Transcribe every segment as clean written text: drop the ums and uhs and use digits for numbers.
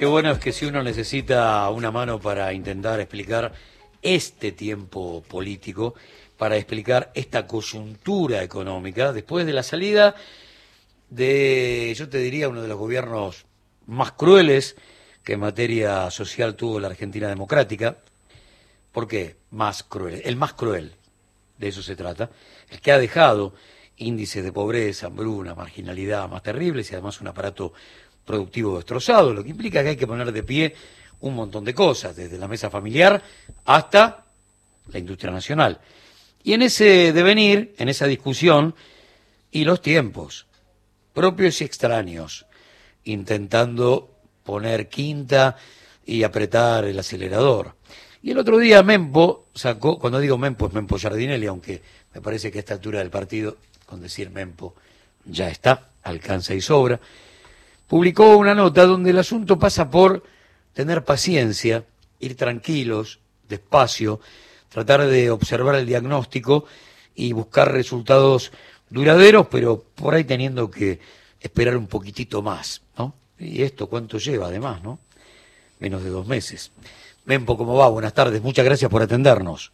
Qué bueno es que si uno necesita una mano para intentar explicar este tiempo político, para explicar esta coyuntura económica, después de la salida de, yo te diría, uno de los gobiernos más crueles que en materia social tuvo la Argentina democrática. ¿Por qué más cruel? El más cruel, de eso se trata, el que ha dejado índices de pobreza, hambruna, marginalidad más terribles y además un aparato productivo destrozado, lo que implica que hay que poner de pie un montón de cosas, desde la mesa familiar hasta la industria nacional. Y en ese devenir, en esa discusión, y los tiempos, propios y extraños, intentando poner quinta y apretar el acelerador. Y el otro día Mempo sacó, cuando digo Mempo es Mempo Giardinelli, aunque me parece que a esta altura del partido, con decir Mempo ya está, alcanza y sobra, publicó una nota donde el asunto pasa por tener paciencia, ir tranquilos, despacio, tratar de observar el diagnóstico y buscar resultados duraderos, pero por ahí teniendo que esperar un poquitito más, ¿no? Y esto cuánto lleva además, ¿no? Menos de 2 meses. Mempo, ¿cómo va? Buenas tardes, muchas gracias por atendernos.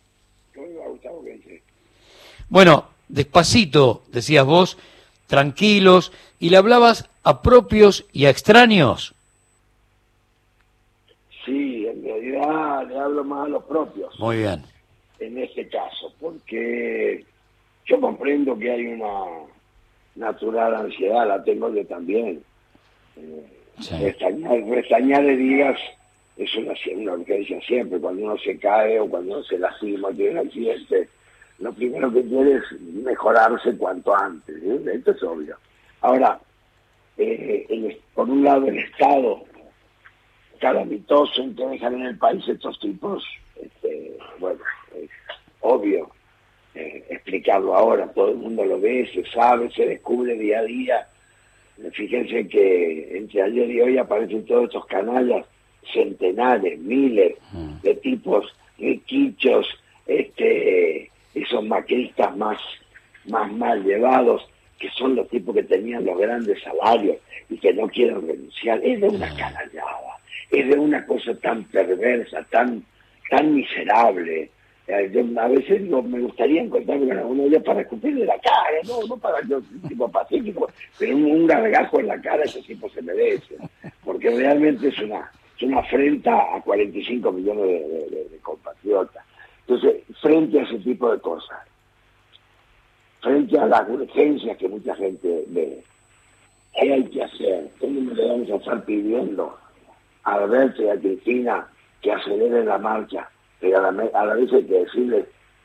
Bueno, despacito, decías vos, tranquilos, y le hablabas a propios y a extraños. Sí, en realidad le hablo más a los propios. Muy bien. En este caso, porque yo comprendo que hay una natural ansiedad, la tengo yo también. Sí. Restañar heridas es una urgencia siempre. Cuando uno se cae o cuando uno se lastima, tiene un accidente, lo primero que quiere es mejorarse cuanto antes, ¿sí? Esto es obvio. Ahora, por un lado el Estado calamitoso en que dejan en el país estos tipos, bueno, es obvio explicarlo ahora, todo el mundo lo ve, se sabe, se descubre día a día. Fíjense que entre ayer y hoy aparecen todos estos canallas, centenares, miles de tipos riquichos, esos macristas más mal llevados, que son los tipos que tenían los grandes salarios y que no quieren renunciar. Es de una canallada, es de una cosa tan perversa, tan miserable. Yo a veces me gustaría encontrarme con alguno de ellos para escupirle la cara, no para yo, tipo pacífico, pero un gargajo en la cara ese tipo se merece, porque realmente es una afrenta a 45 millones de compatriotas. Entonces, frente a ese tipo de cosas, frente a las urgencias que mucha gente ve, ¿qué hay que hacer? ¿Cómo le vamos a estar pidiendo a Alberto y a Cristina que aceleren la marcha? Pero a la vez hay que decirles,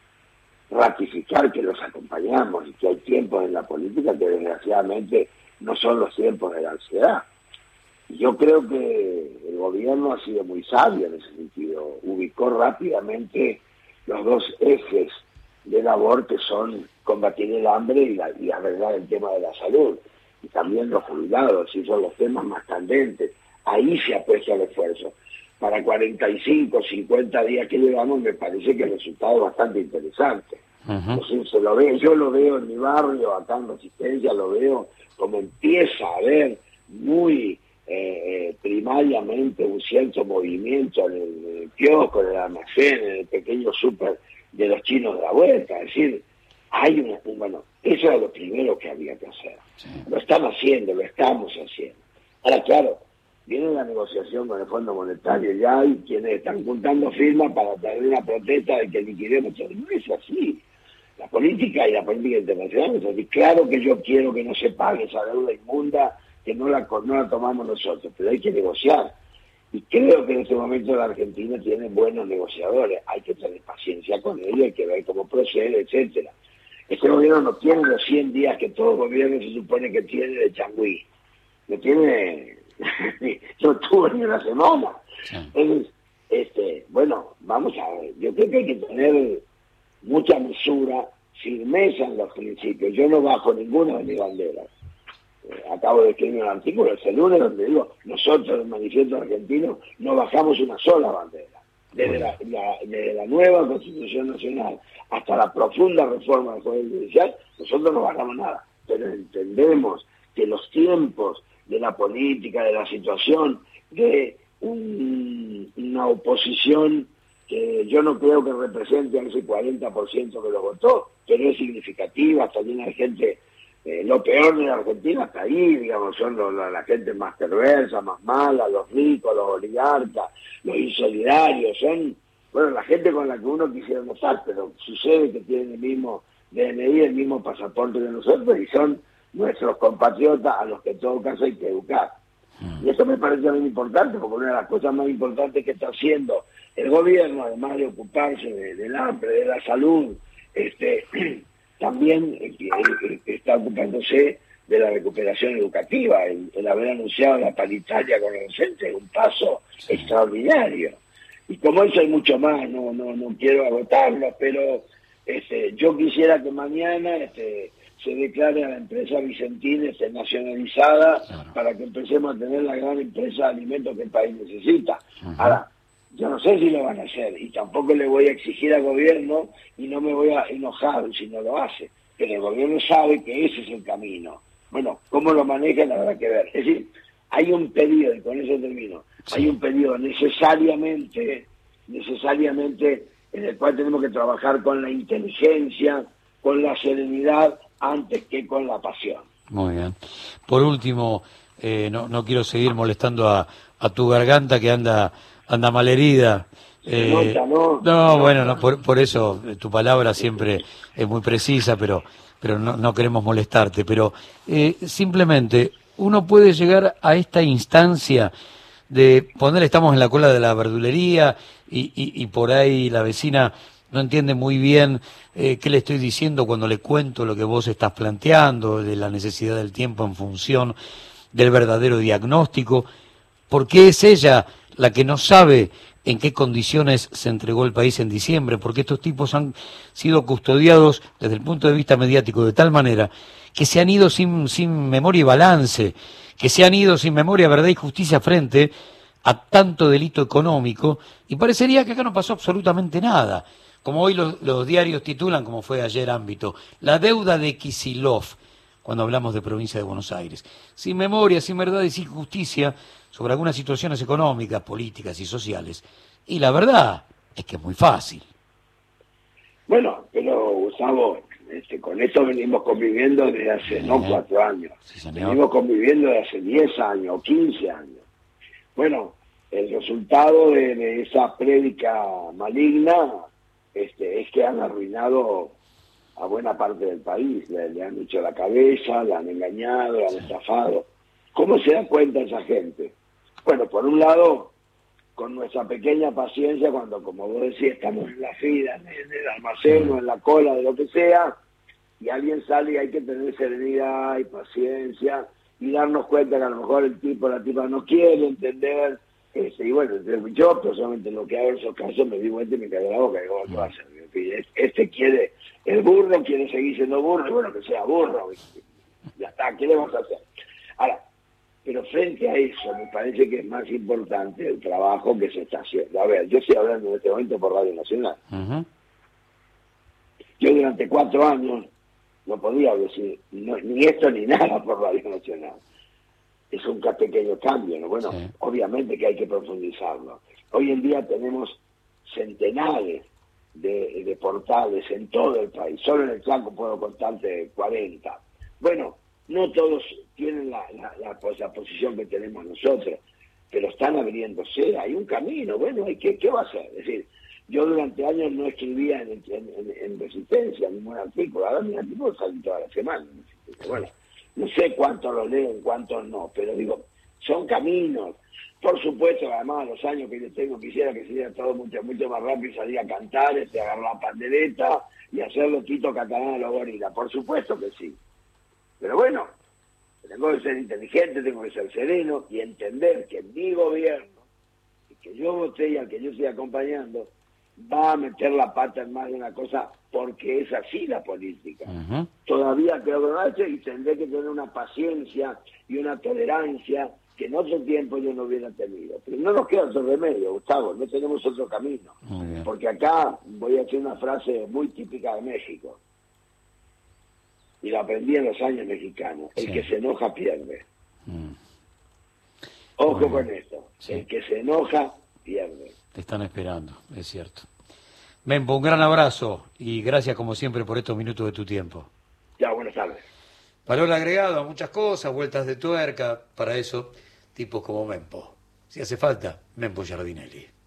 ratificar que los acompañamos y que hay tiempos en la política que desgraciadamente no son los tiempos de la ansiedad. Y yo creo que el gobierno ha sido muy sabio en ese sentido, ubicó rápidamente los dos ejes de labor que son combatir el hambre y arreglar el tema de la salud, y también los jubilados, y son los temas más candentes. Ahí se ha puesto el esfuerzo. Para 45, 50 días que llevamos, me parece que el resultado es bastante interesante. Entonces, yo lo veo en mi barrio, acá en Resistencia, lo veo como empieza a haber muy primariamente un cierto movimiento en el kiosco, en el almacén, en el pequeño súper de los chinos de la vuelta. Es decir, hay bueno, eso era lo primero que había que hacer. Sí. Lo están haciendo, lo estamos haciendo. Ahora, claro, viene la negociación con el Fondo Monetario, ya hay quienes están juntando firmas para traer una protesta de que liquidemos todo. No es así. La política y la política internacional es así. Claro que yo quiero que no se pague esa deuda inmunda, que no la tomamos nosotros, pero hay que negociar. Y creo que en este momento la Argentina tiene buenos negociadores. Hay que tener paciencia con ellos, hay que ver cómo procede, etcétera. Este gobierno no tiene los 100 días que todo gobierno se supone que tiene de changüí. Lo tiene... no tuvo ni una semana. Sí. Entonces, bueno, vamos a ver. Yo creo que hay que tener mucha mesura, firmeza en los principios. Yo no bajo ninguna de mis banderas. Acabo de escribir un artículo el lunes donde digo, nosotros el Manifiesto Argentino no bajamos una sola bandera. Desde la nueva Constitución Nacional hasta la profunda reforma del Poder Judicial, nosotros no bajamos nada. Pero entendemos que los tiempos de la política, de la situación, de una oposición que yo no creo que represente a ese 40% que lo votó, pero es significativa, está llena de gente. Lo peor de la Argentina está ahí, digamos, son la gente más perversa, más mala, los ricos, los oligarcas, los insolidarios, son, bueno, la gente con la que uno quisiera notar, pero sucede que tienen el mismo DNI, el mismo pasaporte que nosotros, y son nuestros compatriotas a los que en todo caso hay que educar. Y eso me parece muy importante, porque una de las cosas más importantes que está haciendo el gobierno, además de ocuparse del hambre, de la salud, también está ocupándose de la recuperación educativa. El haber anunciado la paritaria con los docentes es un paso extraordinario. Y como eso hay mucho más, no quiero agotarlo, pero yo quisiera que mañana se declare a la empresa Vicentín nacionalizada, para que empecemos a tener la gran empresa de alimentos que el país necesita. Ahora, yo no sé si lo van a hacer, y tampoco le voy a exigir al gobierno, y no me voy a enojar si no lo hace, pero el gobierno sabe que ese es el camino. Bueno, cómo lo manejan habrá que ver. Es decir, hay un periodo, y con eso termino, hay un periodo necesariamente en el cual tenemos que trabajar con la inteligencia, con la serenidad, antes que con la pasión. Muy bien. Por último, no quiero seguir molestando a tu garganta, que anda malherida. Por eso tu palabra siempre es muy precisa, pero no queremos molestarte. Pero simplemente uno puede llegar a esta instancia de estamos en la cola de la verdulería y por ahí la vecina no entiende muy bien qué le estoy diciendo cuando le cuento lo que vos estás planteando, de la necesidad del tiempo en función del verdadero diagnóstico. ¿Por qué es ella la que no sabe en qué condiciones se entregó el país en diciembre? Porque estos tipos han sido custodiados desde el punto de vista mediático de tal manera que se han ido sin memoria y balance, que se han ido sin memoria, verdad y justicia frente a tanto delito económico, y parecería que acá no pasó absolutamente nada. Como hoy los diarios titulan, como fue ayer Ámbito, la deuda de Kicillof, cuando hablamos de provincia de Buenos Aires. Sin memoria, sin verdad y sin justicia sobre algunas situaciones económicas, políticas y sociales. Y la verdad es que es muy fácil. Bueno, pero Gustavo, con esto venimos conviviendo desde hace 4 años. Sí, venimos conviviendo desde hace 10 años, 15 años. Bueno, el resultado de esa prédica maligna es que han arruinado a buena parte del país, le han hecho la cabeza, la han engañado, la han estafado. ¿Cómo se da cuenta esa gente? Bueno, por un lado, con nuestra pequeña paciencia, cuando, como vos decís, estamos en la fila, en el almacén o en la cola de lo que sea, y alguien sale, y hay que tener serenidad y paciencia, y darnos cuenta que a lo mejor el tipo o la tipa no quiere entender. Y bueno, yo personalmente lo que hago en esos casos me di vuelta y me cae la boca, y digo, ¿qué va a hacer? El burro quiere seguir siendo burro, y bueno, que sea burro, ya está, ¿qué le vamos a hacer? Ahora, pero frente a eso, me parece que es más importante el trabajo que se está haciendo. A ver, yo estoy hablando en este momento por Radio Nacional. Yo durante 4 años no podía decir ni esto ni nada por Radio Nacional. Es un pequeño cambio, ¿no? Bueno, sí. Obviamente que hay que profundizarlo. Hoy en día tenemos centenares de portales en todo el país. Solo en el Chaco puedo contarte 40. Bueno, no todos tienen la posición que tenemos nosotros, pero están abriéndose, hay un camino. Bueno, ¿qué va a hacer? Es decir, yo durante años no escribía en Resistencia ningún artículo. Ahora mi artículo sale toda la semana. Bueno, no sé cuántos lo leen, cuántos no, pero digo, son caminos. Por supuesto, además, a los años que yo tengo, quisiera que sería todo mucho más rápido y salir a cantar, agarrar la pandereta y hacerlo Tito Catalán a los gorilas. Por supuesto que sí. Pero bueno, tengo que ser inteligente, tengo que ser sereno y entender que mi gobierno, el que yo voté y al que yo estoy acompañando, va a meter la pata en más de una cosa porque es así la política. Todavía creo que no ha hecho y tendré que tener una paciencia y una tolerancia que en otro tiempo yo no hubiera tenido. Pero no nos queda otro remedio, Gustavo, no tenemos otro camino. Porque acá voy a hacer una frase muy típica de México. Y lo aprendí en los años mexicanos. El que se enoja pierde. Ojo con esto. Sí. El que se enoja, pierde. Te están esperando, es cierto. Mempo, un gran abrazo y gracias como siempre por estos minutos de tu tiempo. Ya, buenas tardes. Valor agregado a muchas cosas, vueltas de tuerca, para eso tipos como Mempo. Si hace falta, Mempo Giardinelli.